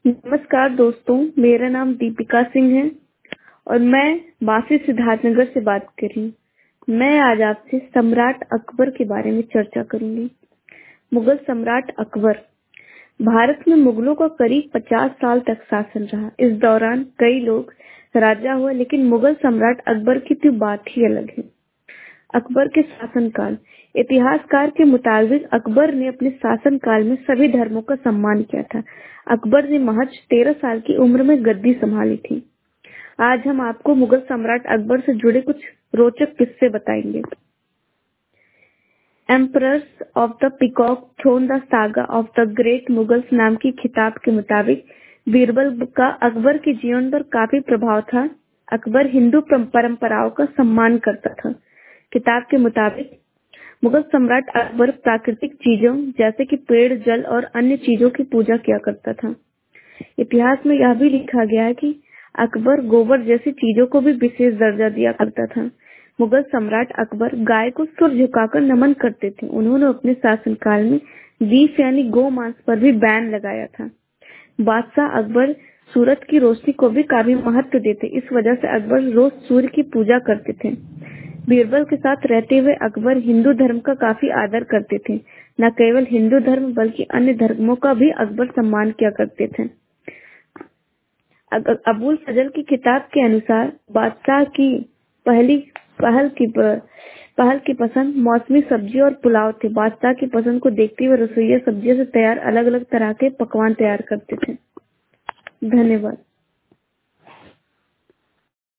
नमस्कार दोस्तों, मेरा नाम दीपिका सिंह है और मैं बासी सिद्धार्थनगर से बात कर रही हूँ। मैं आज आपसे सम्राट अकबर के बारे में चर्चा करूंगी। मुगल सम्राट अकबर भारत में मुगलों का करीब 50 साल तक शासन रहा। इस दौरान कई लोग राजा हुए, लेकिन मुगल सम्राट अकबर की तो बात ही अलग है। अकबर के शासनकाल। इतिहासकार के मुताबिक अकबर ने अपने शासनकाल में सभी धर्मों का सम्मान किया था। अकबर ने महज 13 साल की उम्र में गद्दी संभाली थी। आज हम आपको मुगल सम्राट अकबर से जुड़े कुछ रोचक किस्से बताएंगे। Emperors of the peacock throne the saga of the great Mughals नाम की किताब के मुताबिक बीरबल का अकबर के जीवन पर काफी प्रभाव था। अकबर हिंदू परंपराओं का सम्मान करता था। किताब के मुताबिक मुगल सम्राट अकबर प्राकृतिक चीजों जैसे कि पेड़, जल और अन्य चीजों की पूजा किया करता था। इतिहास में यह भी लिखा गया है कि अकबर गोबर जैसी चीजों को भी विशेष दर्जा दिया करता था। मुगल सम्राट अकबर गाय को सिर झुकाकर नमन करते थे। उन्होंने अपने शासनकाल में बीफ यानी गौ मांस पर भी बैन लगाया था। बादशाह अकबर सूरज की रोशनी को भी काफी महत्व देते। इस वजह से अकबर रोज सूर्य की पूजा करते थे। बीरबल के साथ रहते हुए अकबर हिंदू धर्म का काफी आदर करते थे। न केवल हिंदू धर्म बल्कि अन्य धर्मों का भी अकबर सम्मान किया करते थे। अबुल फजल की किताब के अनुसार बादशाह की पहल की पसंद मौसमी सब्जी और पुलाव थे। बादशाह की पसंद को देखते हुए रसोइया सब्जियों से तैयार अलग अलग तरह के पकवान तैयार करते थे। धन्यवाद।